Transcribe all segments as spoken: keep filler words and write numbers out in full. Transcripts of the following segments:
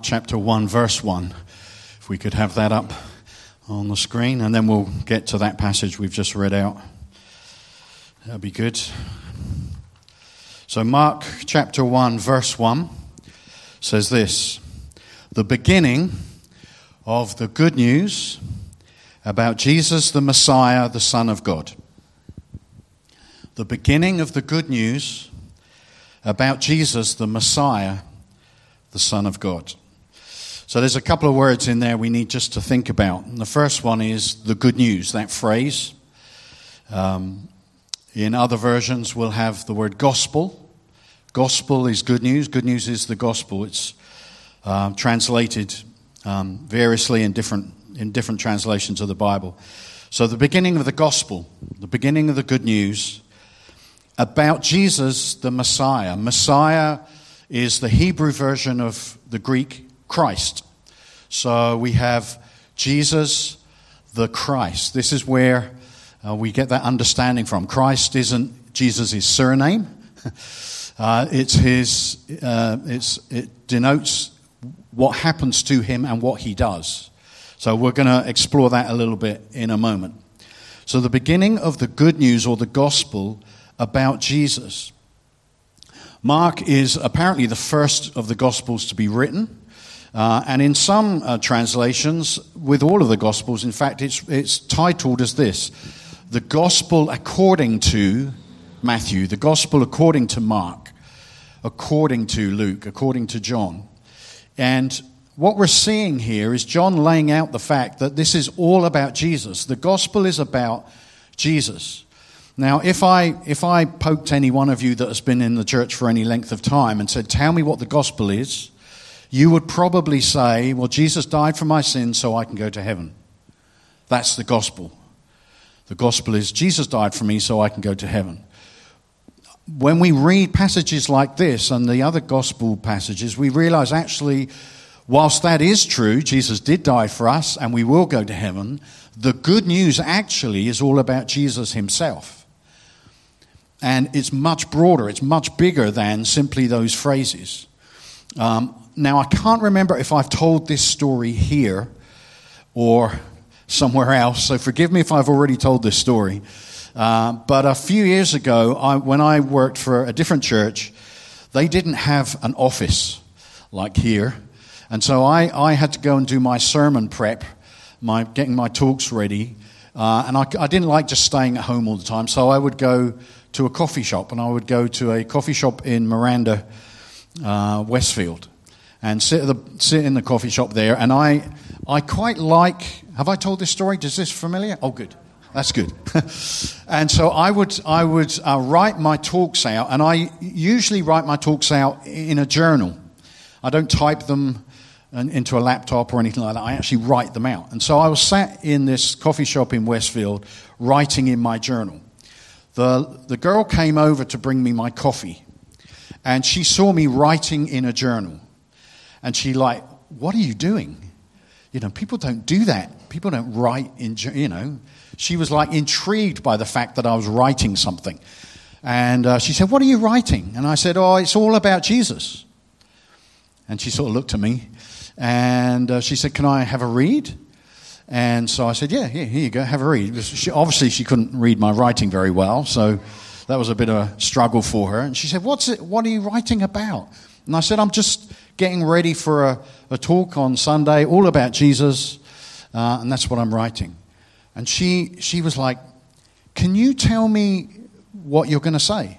chapter one, verse one. If we could have that up on the screen, and then we'll get to that passage we've just read out. That'll be good. So Mark chapter one, verse one says this: the beginning of the good news about Jesus the Messiah, the Son of God. The beginning of the good news about Jesus the Messiah, the Son of God. So there's a couple of words in there we need just to think about. And the first one is the good news, that phrase. Um, in other versions, we'll have the word gospel. Gospel is good news. Good news is the gospel. It's uh, translated um, variously in different in different translations of the Bible. So the beginning of the gospel, the beginning of the good news about Jesus the Messiah. Messiah is the Hebrew version of the Greek Christ. So we have Jesus the Christ. This is where uh, we get that understanding from. Christ isn't Jesus' surname. uh, it's his. Uh, it's it denotes what happens to him and what he does. So we're going to explore that a little bit in a moment. So the beginning of the good news or the gospel about Jesus. Mark is apparently the first of the Gospels to be written. Uh, and in some uh, translations, with all of the Gospels, in fact, it's, it's titled as this: the Gospel according to Matthew, the Gospel according to Mark, according to Luke, according to John. And what we're seeing here is John laying out the fact that this is all about Jesus. The Gospel is about Jesus. Now, if I if I poked any one of you that has been in the church for any length of time and said, tell me what the gospel is, you would probably say, well, Jesus died for my sins so I can go to heaven. That's the gospel. The gospel is Jesus died for me so I can go to heaven. When we read passages like this and the other gospel passages, we realize actually, whilst that is true, Jesus did die for us and we will go to heaven, the good news actually is all about Jesus himself. And it's much broader, it's much bigger than simply those phrases. Um, now, I can't remember if I've told this story here or somewhere else, so forgive me if I've already told this story. Uh, but a few years ago, I, when I worked for a different church, they didn't have an office like here. And so I, I had to go and do my sermon prep, my getting my talks ready. Uh, and I, I didn't like just staying at home all the time, so I would go to a coffee shop, and I would go to a coffee shop in Miranda, uh, Westfield, and sit, at the, sit in the coffee shop there. And I, I quite like. Have I told this story? Is this familiar? Oh, good. That's good. And so I would, I would uh, write my talks out, and I usually write my talks out in a journal. I don't type them into a laptop or anything like that. I actually write them out. And so I was sat in this coffee shop in Westfield, writing in my journal. The the girl came over to bring me my coffee, and she saw me writing in a journal. And she like, what are you doing? You know, people don't do that. People don't write in, you know. She was like intrigued by the fact that I was writing something. And uh, she said, what are you writing? And I said, oh, it's all about Jesus. And she sort of looked at me, and uh, she said, can I have a read? And so I said, yeah, yeah, here you go, have a read. She, obviously, she couldn't read my writing very well, so that was a bit of a struggle for her. And she said, what's it? What are you writing about? And I said, I'm just getting ready for a, a talk on Sunday, all about Jesus, uh, and that's what I'm writing. And she she was like, can you tell me what you're going to say?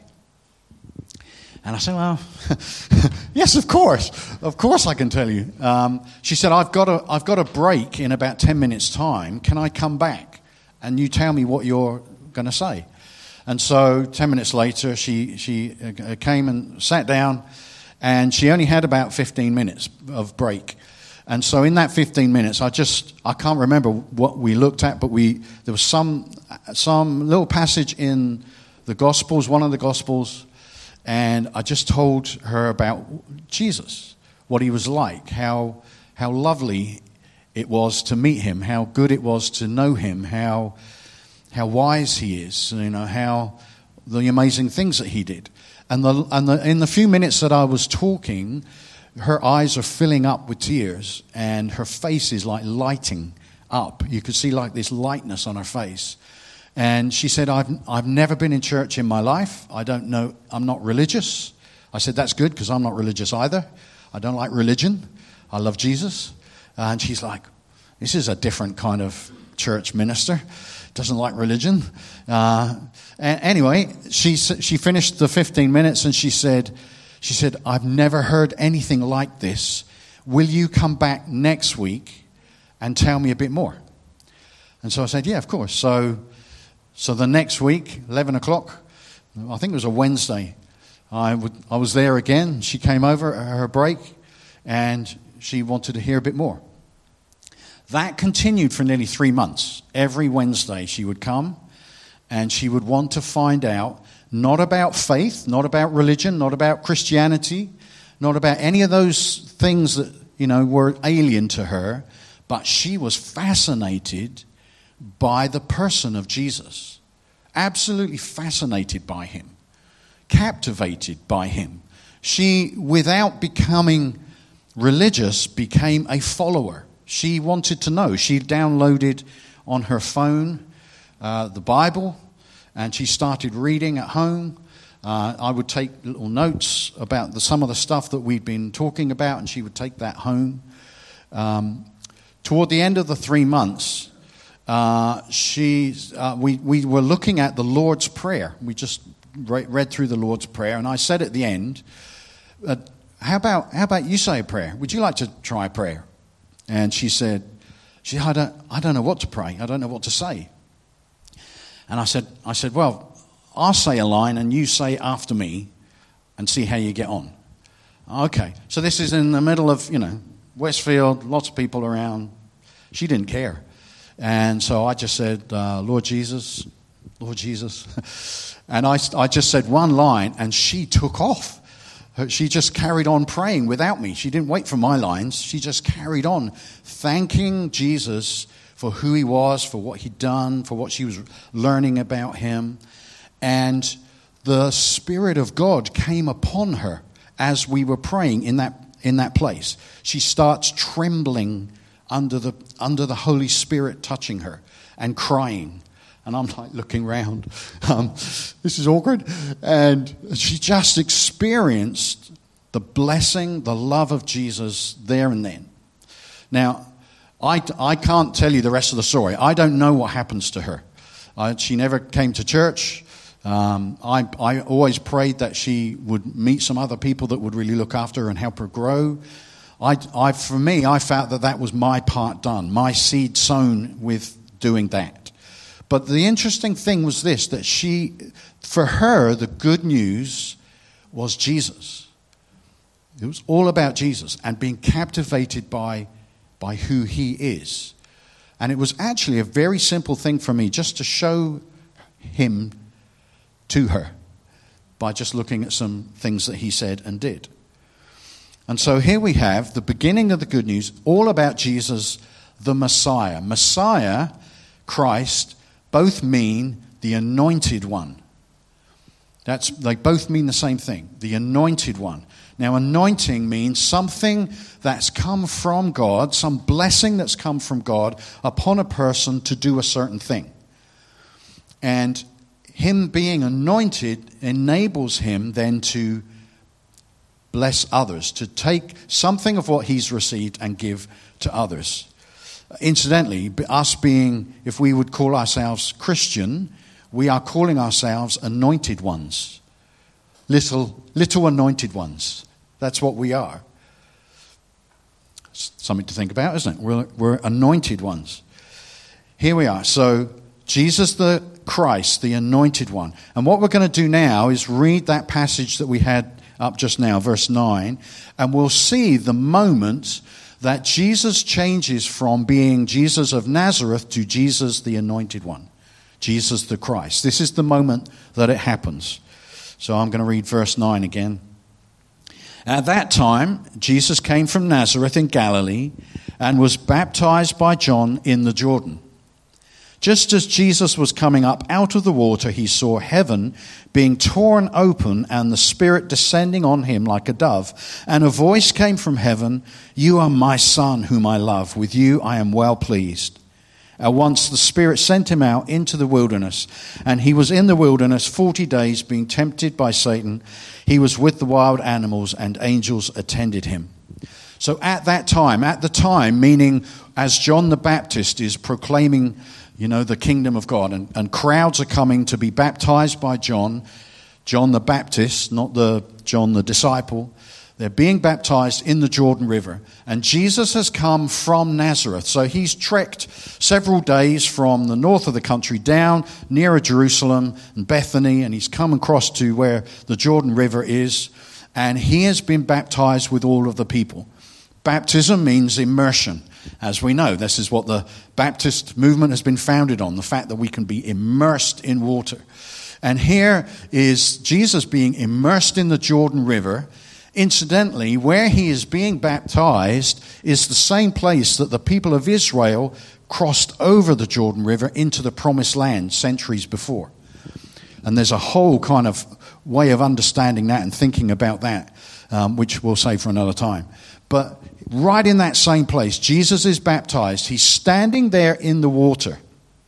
And I said, well, yes, of course. Of course I can tell you. Um, she said, I've got a, I've got a break in about ten minutes' time. Can I come back and you tell me what you're going to say? And so ten minutes later, she, she came and sat down, and she only had about fifteen minutes of break. And so in that fifteen minutes, I just, I can't remember what we looked at, but we there was some some little passage in the Gospels, one of the Gospels, and I just told her about Jesus, what he was like, how how lovely it was to meet him, how good it was to know him, how how wise he is, you know, how the amazing things that he did. And the and the in the few minutes that I was talking, her eyes are filling up with tears, and her face is like lighting up. You could see like this lightness on her face. And she said, I've, I've never been in church in my life. I don't know, I'm not religious. I said, that's good, because I'm not religious either. I don't like religion. I love Jesus. And she's like, this is a different kind of church minister. Doesn't like religion. Uh, and anyway, she she finished the fifteen minutes, and she said, she said, I've never heard anything like this. Will you come back next week and tell me a bit more? And so I said, yeah, of course. So so the next week, eleven o'clock, I think it was a Wednesday, I would I was there again. She came over at her break, and she wanted to hear a bit more. That continued for nearly three months. Every Wednesday she would come, and she would want to find out, not about faith, not about religion, not about Christianity, not about any of those things that, you know, were alien to her, but she was fascinated by the person of Jesus. Absolutely fascinated by him. Captivated by him. She, without becoming religious, became a follower. She wanted to know. She downloaded on her phone uh, the Bible, and she started reading at home. Uh, I would take little notes about the, some of the stuff that we'd been talking about, and she would take that home. Um, toward the end of the three months, uh, she, uh, we, we were looking at the Lord's Prayer. We just re- read through the Lord's Prayer, and I said at the end, uh, how about how about you say a prayer? Would you like to try a prayer? And she said, she, I don't, I don't know what to pray. I don't know what to say. And I said, I said, well, I'll say a line and you say after me and see how you get on. Okay. So this is in the middle of, you know, Westfield, lots of people around. She didn't care. And so I just said, uh, Lord Jesus, Lord Jesus. And I, I just said one line, and she took off. She just carried on praying without me. She didn't wait for my lines. She just carried on thanking Jesus for who he was, for what he'd done, for what she was learning about him. And the Spirit of God came upon her as we were praying in that in that place. She starts trembling under the under the Holy Spirit touching her and crying. And I'm like looking around. Um, this is awkward. And she just experienced the blessing, the love of Jesus there and then. Now, I, I can't tell you the rest of the story. I don't know what happens to her. Uh, she never came to church. Um, I, I always prayed that she would meet some other people that would really look after her and help her grow. I, I, for me, I felt that that was my part done, my seed sown with doing that. But the interesting thing was this, that she, for her, the good news was Jesus. It was all about Jesus and being captivated by, by who he is. And it was actually a very simple thing for me just to show him to her by just looking at some things that he said and did. And so here we have the beginning of the good news, all about Jesus, the Messiah. Messiah, Christ, both mean the anointed one. That's, they both mean the same thing, the anointed one. Now, anointing means something that's come from God, some blessing that's come from God upon a person to do a certain thing. And him being anointed enables him then to bless others, to take something of what he's received and give to others. Incidentally, us being, if we would call ourselves Christian, we are calling ourselves anointed ones. Little, little anointed ones. That's what we are. Something to think about, isn't it? We're, we're anointed ones. Here we are. So, Jesus the Christ, the anointed one. And what we're going to do now is read that passage that we had up just now, verse nine, and we'll see the moment that Jesus changes from being Jesus of Nazareth to Jesus the anointed one, Jesus the Christ. This is the moment that it happens. So I'm going to read verse nine again. At that time, Jesus came from Nazareth in Galilee and was baptized by John in the Jordan. Just as Jesus was coming up out of the water, he saw heaven being torn open and the Spirit descending on him like a dove. And a voice came from heaven, "You are my Son, whom I love. With you I am well pleased." At once the Spirit sent him out into the wilderness, and he was in the wilderness forty days, being tempted by Satan. He was with the wild animals, and angels attended him. So at that time, at the time, meaning as John the Baptist is proclaiming, you know, the kingdom of God, and, and crowds are coming to be baptized by John, John the Baptist, not the John the disciple. They're being baptized in the Jordan River. And Jesus has come from Nazareth. So he's trekked several days from the north of the country down nearer Jerusalem and Bethany, and he's come across to where the Jordan River is, and he has been baptized with all of the people. Baptism means immersion. As we know, this is what the Baptist movement has been founded on, the fact that we can be immersed in water. And here is Jesus being immersed in the Jordan River. Incidentally, where he is being baptized is the same place that the people of Israel crossed over the Jordan River into the Promised Land centuries before. And there's a whole kind of way of understanding that and thinking about that, um, which we'll save for another time. But right in that same place, Jesus is baptized. He's standing there in the water.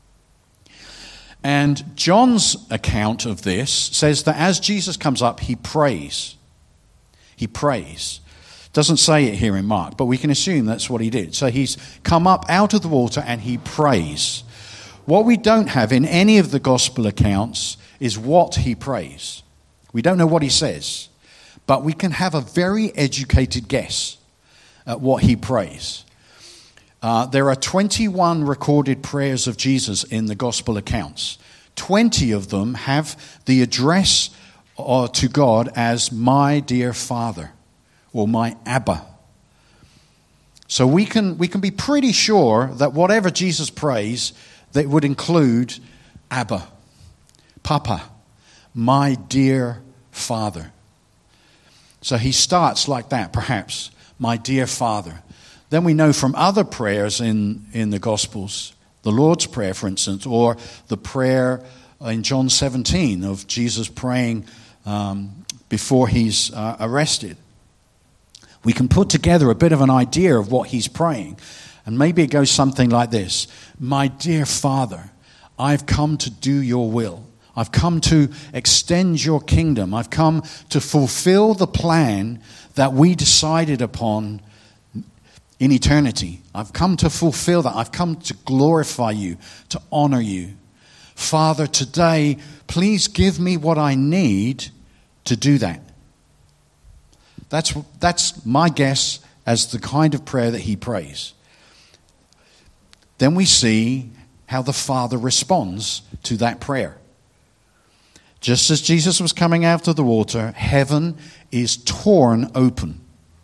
And John's account of this says that as Jesus comes up, he prays. He prays. Doesn't say it here in Mark, but we can assume that's what he did. So he's come up out of the water and he prays. What we don't have in any of the gospel accounts is what he prays. We don't know what he says, but we can have a very educated guess at what he prays. Uh, there are twenty-one recorded prayers of Jesus in the gospel accounts. twenty of them have the address uh, to God as "my dear Father" or "my Abba." So we can we can be pretty sure that whatever Jesus prays, that would include Abba, Papa, my dear Father. So he starts like that, perhaps, my dear Father. Then we know from other prayers in, in the Gospels, the Lord's Prayer, for instance, or the prayer in John seventeen of Jesus praying um, before he's uh, arrested. We can put together a bit of an idea of what he's praying. And maybe it goes something like this. My dear Father, I've come to do your will. I've come to extend your kingdom. I've come to fulfill the plan that we decided upon in eternity. I've come to fulfill that. I've come to glorify you, to honor you. Father, today, please give me what I need to do that. That's, that's my guess as the kind of prayer that he prays. Then we see how the Father responds to that prayer. Just as Jesus was coming out of the water, heaven is torn open.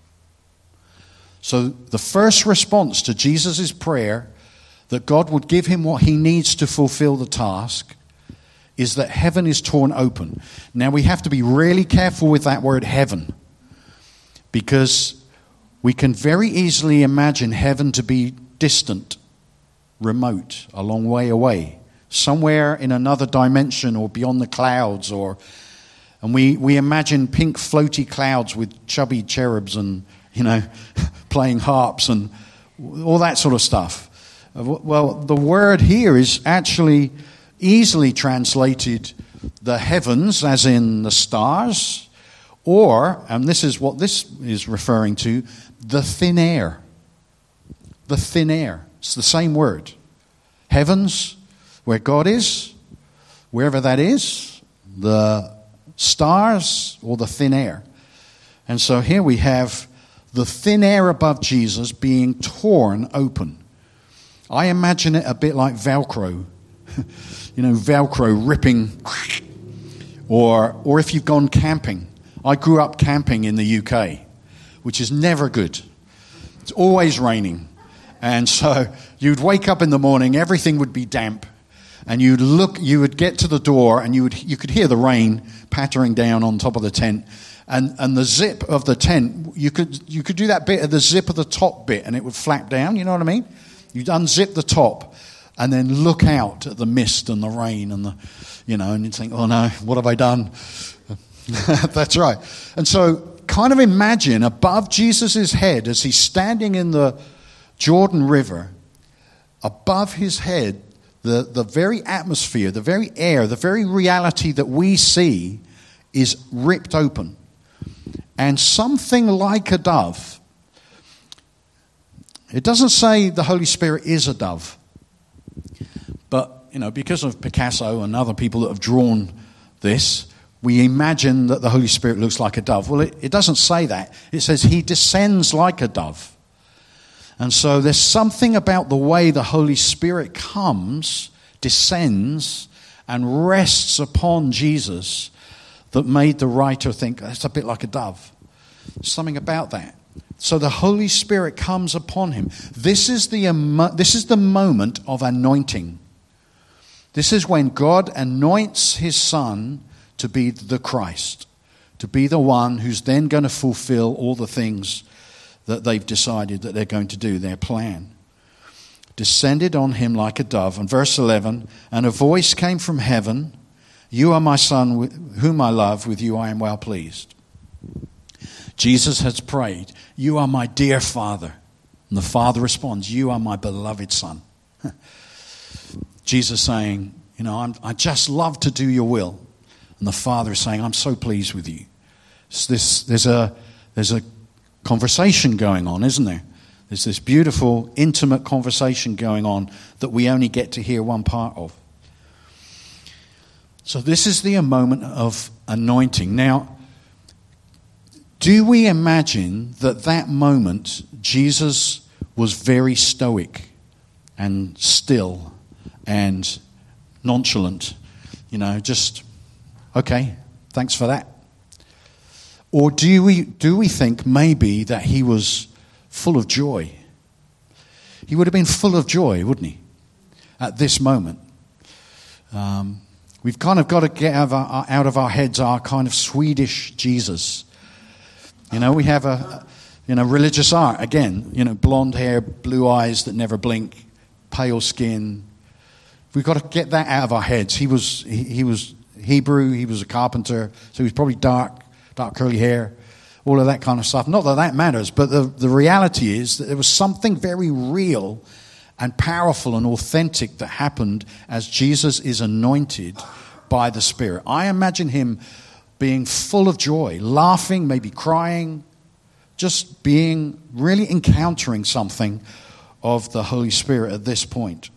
So the first response to Jesus' prayer, that God would give him what he needs to fulfill the task, is that heaven is torn open. Now we have to be really careful with that word heaven, because we can very easily imagine heaven to be distant, remote, a long way away, somewhere in another dimension or beyond the clouds, or and we, we imagine pink floaty clouds with chubby cherubs and, you know, playing harps and all that sort of stuff. Well, the word here is actually easily translated the heavens, as in the stars, or, and this is what this is referring to, the thin air. The thin air. It's the same word. Heavens, where God is, wherever that is, the stars or the thin air. And so here we have the thin air above Jesus being torn open. I imagine it a bit like Velcro. You know, Velcro ripping. Or, or if you've gone camping. I grew up camping in the U K, which is never good. It's always raining. And so you'd wake up in the morning, everything would be damp. And you'd look, you would get to the door, and you would you could hear the rain pattering down on top of the tent, and and the zip of the tent, you could you could do that bit of the zip of the top bit, and it would flap down. You know what I mean? You'd unzip the top. and then look out at the mist and the rain and the, you know, and you think, oh no, what have I done? That's right. And so kind of imagine above Jesus' head as he's standing in the Jordan River, above his head, the, the very atmosphere, the very air, the very reality that we see is ripped open. And something like a dove. It doesn't say the Holy Spirit is a dove. But, you know, because of Picasso and other people that have drawn this, we imagine that the Holy Spirit looks like a dove. Well, it, it doesn't say that. It says he descends like a dove. And so there's something about the way the Holy Spirit comes, descends, and rests upon Jesus that made the writer think, that's a bit like a dove. Something about that. So the Holy Spirit comes upon him. This is the this is the moment of anointing. This is when God anoints his Son to be the Christ, to be the one who's then going to fulfill all the things that they've decided that they're going to do, their plan. Descended on him like a dove. And verse eleven, and a voice came from heaven, you are my Son, whom I love, with you I am well pleased. Jesus has prayed, you are my dear Father. And the Father responds, you are my beloved Son. Jesus saying, you know, I'm, I just love to do your will. And the Father is saying, I'm so pleased with you. It's this, there's a there's a conversation going on, isn't there? There's this beautiful, intimate conversation going on that we only get to hear one part of. So this is the moment of anointing. Now, do we imagine that that moment Jesus was very stoic and still and nonchalant? You know, just, okay, thanks for that. Or do we do we think maybe that he was full of joy? He would have been full of joy, wouldn't he, at this moment? Um, we've kind of got to get out of, our, out of our heads our kind of Swedish Jesus. You know, we have a, you know, religious art, again, you know, blonde hair, blue eyes that never blink, pale skin. We've got to get that out of our heads. He was he, he was Hebrew, he was a carpenter, so he was probably dark, dark curly hair, all of that kind of stuff. Not that that matters, but the, the reality is that there was something very real and powerful and authentic that happened as Jesus is anointed by the Spirit. I imagine him being full of joy, laughing, maybe crying, just being, really encountering something of the Holy Spirit at this point.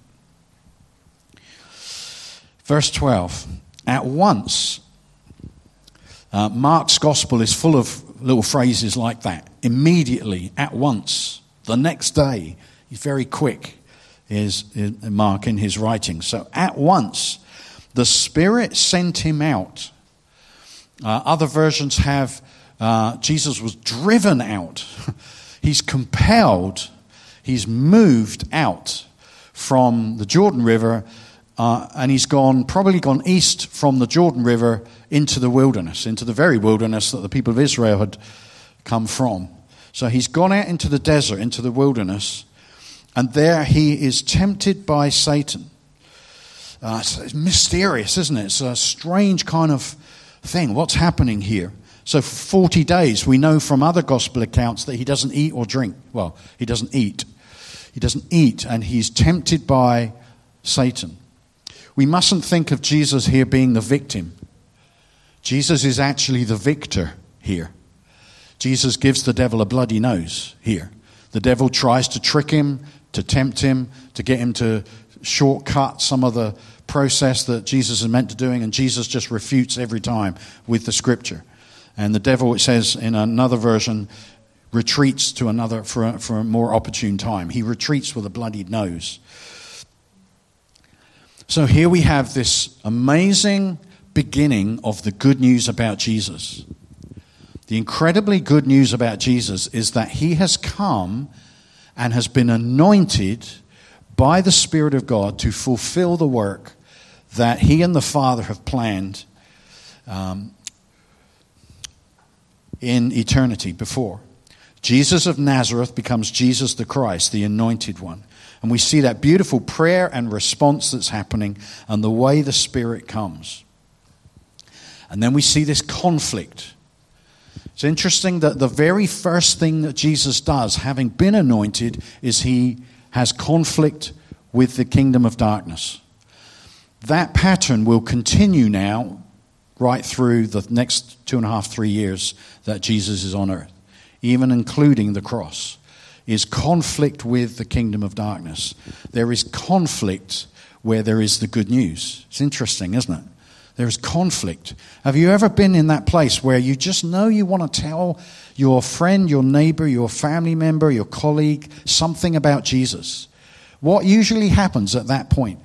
Verse twelve, at once, uh, Mark's gospel is full of little phrases like that. Immediately, at once, the next day. He's very quick, is, is Mark in his writing. So at once, the Spirit sent him out. Uh, other versions have uh, Jesus was driven out. He's compelled, he's moved out from the Jordan River, uh, and he's gone, probably gone east from the Jordan River into the wilderness, into the very wilderness that the people of Israel had come from. So he's gone out into the desert, into the wilderness, and there he is tempted by Satan. Uh, it's, it's mysterious, isn't it? It's a strange kind of thing. What's happening here? So for forty days, we know from other gospel accounts that he doesn't eat or drink. Well, he doesn't eat. He doesn't eat, and he's tempted by Satan. We mustn't think of Jesus here being the victim. Jesus is actually the victor here. Jesus gives the devil a bloody nose here. The devil tries to trick him, to tempt him, to get him to shortcut some of the process that Jesus is meant to doing, and Jesus just refutes every time with the scripture. And the devil, it says in another version, retreats to another for a, for a more opportune time. He retreats with a bloodied nose. So here we have this amazing beginning of the good news about Jesus. The incredibly good news about Jesus is that he has come and has been anointed by the Spirit of God to fulfill the work that he and the Father have planned um, in eternity before. Jesus of Nazareth becomes Jesus the Christ, the anointed one. And we see that beautiful prayer and response that's happening and the way the Spirit comes. And then we see this conflict. It's interesting that the very first thing that Jesus does, having been anointed, is he has conflict with the kingdom of darkness. That pattern will continue now right through the next two and a half, three years that Jesus is on earth, even including the cross, is conflict with the kingdom of darkness. There is conflict where there is the good news. It's interesting, isn't it? There's conflict. Have you ever been in that place where you just know you want to tell your friend, your neighbor, your family member, your colleague something about Jesus? What usually happens at that point?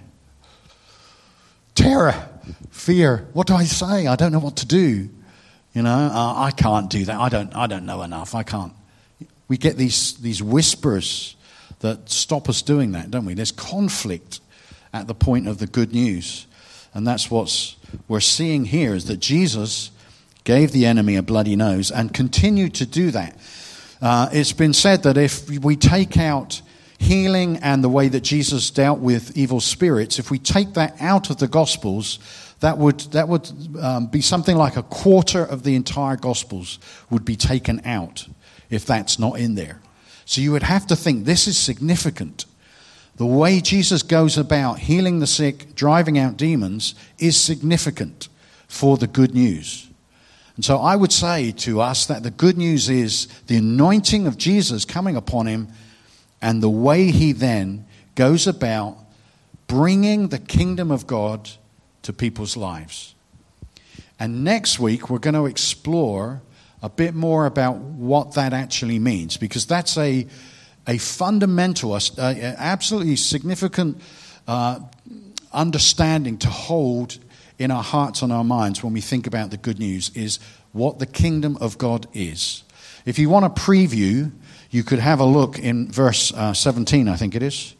Terror, fear. What do I say? I don't know what to do. You know, uh, I can't do that. I don't. I don't know enough. I can't. We get these these whispers that stop us doing that, don't we? There's conflict at the point of the good news, and that's what's we're seeing here is that Jesus gave the enemy a bloody nose and continued to do that. Uh, it's been said that if we take out healing and the way that Jesus dealt with evil spirits, if we take that out of the Gospels, that would that would um, be something like a quarter of the entire Gospels would be taken out if that's not in there. So you would have to think this is significant. The way Jesus goes about healing the sick, driving out demons, is significant for the good news. And so I would say to us that the good news is the anointing of Jesus coming upon him and the way he then goes about bringing the kingdom of God to people's lives. And next week we're going to explore a bit more about what that actually means, because that's a a fundamental, a, a absolutely significant uh, understanding to hold in our hearts and our minds when we think about the good news, is what the kingdom of God is. If you want a preview, you could have a look in verse uh, seventeen, I think it is.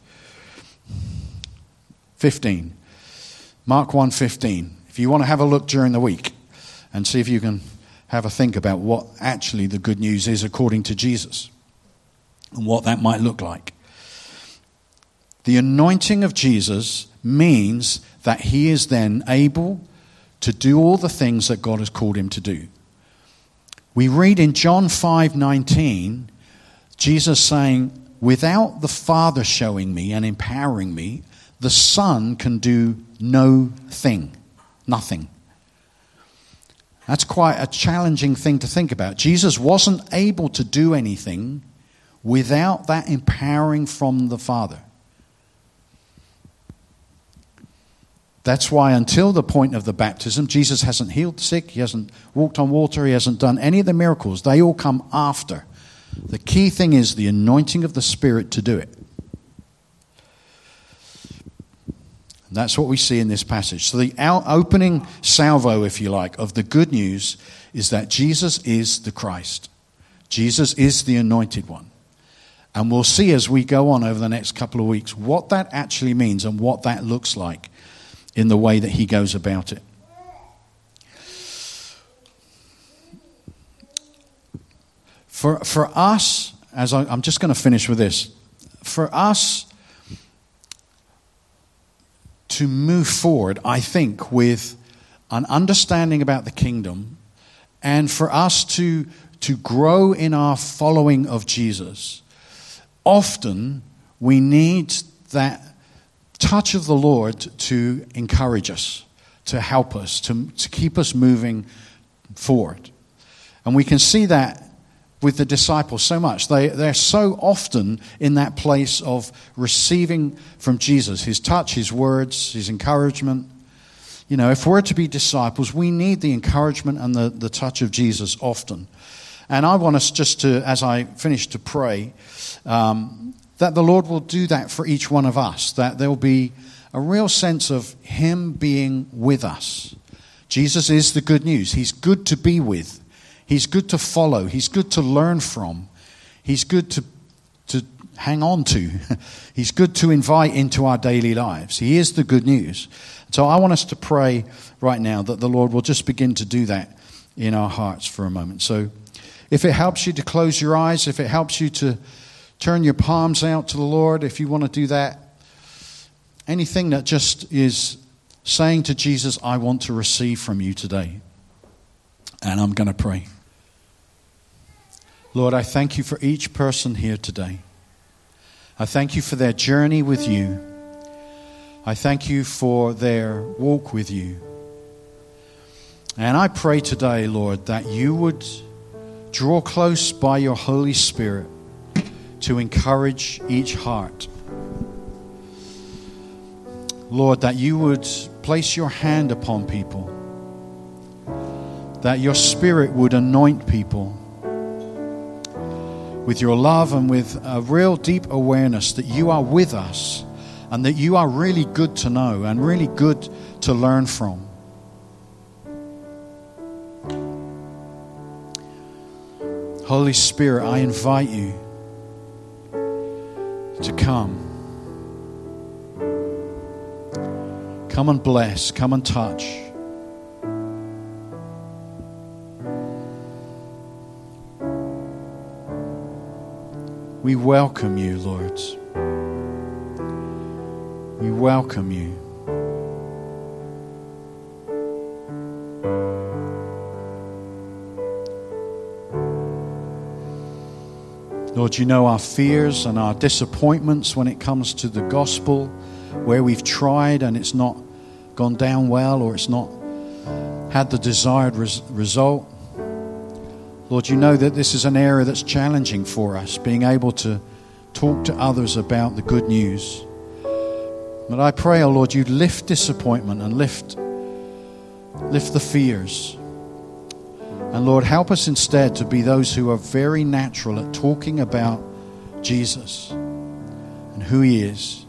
fifteen. Mark one fifteen. If you want to have a look during the week and see if you can have a think about what actually the good news is according to Jesus and what that might look like. The anointing of Jesus means that he is then able to do all the things that God has called him to do. We read in John five nineteen, Jesus saying, without the Father showing me and empowering me, the Son can do no thing, nothing. That's quite a challenging thing to think about. Jesus wasn't able to do anything without that empowering from the Father. That's why until the point of the baptism, Jesus hasn't healed the sick, he hasn't walked on water, he hasn't done any of the miracles. They all come after. The key thing is the anointing of the Spirit to do it. And that's what we see in this passage. So the out opening salvo, if you like, of the good news is that Jesus is the Christ. Jesus is the anointed one. And we'll see as we go on over the next couple of weeks what that actually means and what that looks like in the way that he goes about it. For, for us, as I, I'm just going to finish with this, for us to move forward, I think, with an understanding about the kingdom, and for us to, to grow in our following of Jesus, often we need that touch of the Lord to encourage us, to help us, to, to keep us moving forward. And we can see that with the disciples so much. They, they're so often in that place of receiving from Jesus, his touch, his words, his encouragement. You know, if we're to be disciples, we need the encouragement and the, the touch of Jesus often. And I want us just to, as I finish, to pray um, that the Lord will do that for each one of us, that there will be a real sense of him being with us. Jesus is the good news. He's good to be with. He's good to follow. He's good to learn from. He's good to, to hang on to. He's good to invite into our daily lives. He is the good news. So I want us to pray right now that the Lord will just begin to do that in our hearts for a moment. So If it helps you to close your eyes, if it helps you to turn your palms out to the Lord, if you want to do that, anything that just is saying to Jesus, I want to receive from you today. And I'm going to pray. Lord, I thank you for each person here today. I thank you for their journey with you. I thank you for their walk with you. And I pray today, Lord, that you would draw close by your Holy Spirit to encourage each heart. Lord, that you would place your hand upon people, that your Spirit would anoint people with your love and with a real deep awareness that you are with us and that you are really good to know and really good to learn from. Holy Spirit, I invite you to come. Come and bless, come and touch. We welcome you, Lord. We welcome you. Lord, you know our fears and our disappointments when it comes to the gospel, where we've tried and it's not gone down well or it's not had the desired res- result. Lord, you know that this is an area that's challenging for us, being able to talk to others about the good news. But I pray, oh Lord, you'd lift disappointment and lift, lift the fears. And Lord, help us instead to be those who are very natural at talking about Jesus and who he is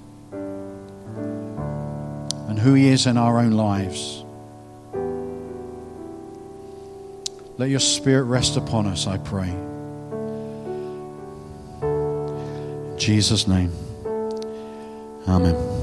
and who he is in our own lives. Let your Spirit rest upon us, I pray. In Jesus' name, amen.